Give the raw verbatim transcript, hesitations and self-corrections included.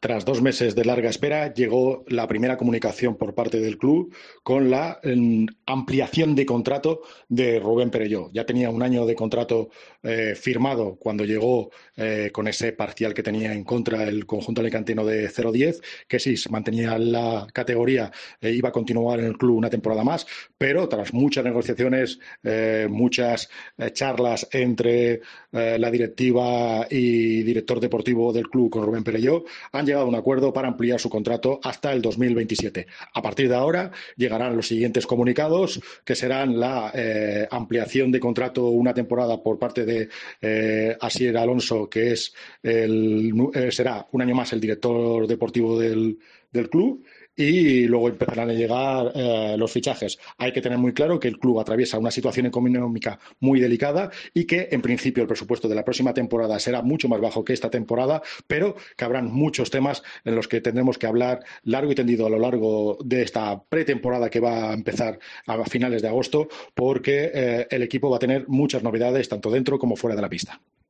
Tras dos meses de larga espera, llegó la primera comunicación por parte del club con la eh, ampliación de contrato de Rubén Perelló. Ya tenía un año de contrato eh, firmado cuando llegó eh, con ese parcial que tenía en contra el conjunto alicantino de cero diez, que sí, se mantenía en la categoría, eh, iba a continuar en el club una temporada más, pero tras muchas negociaciones, eh, muchas eh, charlas entre eh, la directiva y director deportivo del club con Rubén Perelló, han llegado a un acuerdo para ampliar su contrato hasta el dos mil veintisiete. A partir de ahora llegarán los siguientes comunicados, que serán la eh, ampliación de contrato una temporada por parte de eh, Asier Alonso, que es el, eh, será un año más el director deportivo del, del club, y luego empezarán a llegar eh, los fichajes. Hay que tener muy claro que el club atraviesa una situación económica muy delicada y que, en principio, el presupuesto de la próxima temporada será mucho más bajo que esta temporada, pero que habrán muchos temas en los que tendremos que hablar largo y tendido a lo largo de esta pretemporada que va a empezar a finales de agosto, porque eh, el equipo va a tener muchas novedades tanto dentro como fuera de la pista.